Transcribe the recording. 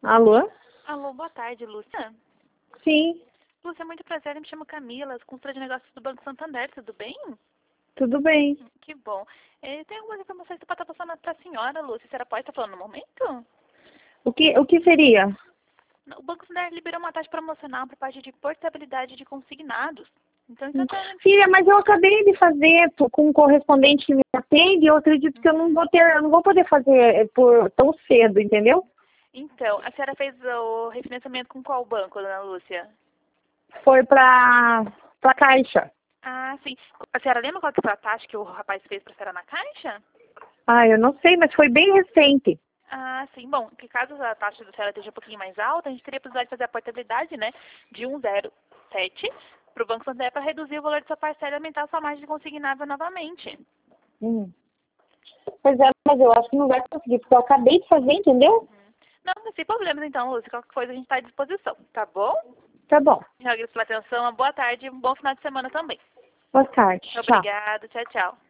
Alô? Alô, boa tarde, Lúcia. Sim, Lúcia, muito prazer, eu me chamo Camila, consultora de negócios do Banco Santander, tudo bem? tudo bem. Que bom. Tem algumas informações que eu posso estar passando para a senhora, Lúcia. A senhora pode estar falando no momento? O que seria? O Banco Santander liberou uma taxa promocional para parte de portabilidade de consignados. Então, Filha, mas eu acabei de fazer com um correspondente que me atende e eu acredito que eu não vou poder fazer por tão cedo, entendeu? Então, a senhora fez o refinanciamento com qual banco, dona Lúcia? Foi pra Caixa. Ah, sim. A senhora lembra qual que foi a taxa que o rapaz fez para a senhora na Caixa? Ah, eu não sei, mas foi bem recente. Ah, sim. Bom, que caso a taxa da senhora esteja um pouquinho mais alta, a gente teria precisado fazer a portabilidade, né, de 1,07 para o Banco Santander para reduzir o valor de sua parcela e aumentar a sua margem consignável novamente. Hum. Pois é, mas eu acho que não vai conseguir, porque eu acabei de fazer, entendeu? Não sem problemas então, Lúcia. Qualquer coisa a gente está à disposição, tá bom? Tá bom. Eu agradeço pela atenção, uma boa tarde e um bom final de semana também. Boa tarde. Tchau. Obrigada, tchau, tchau.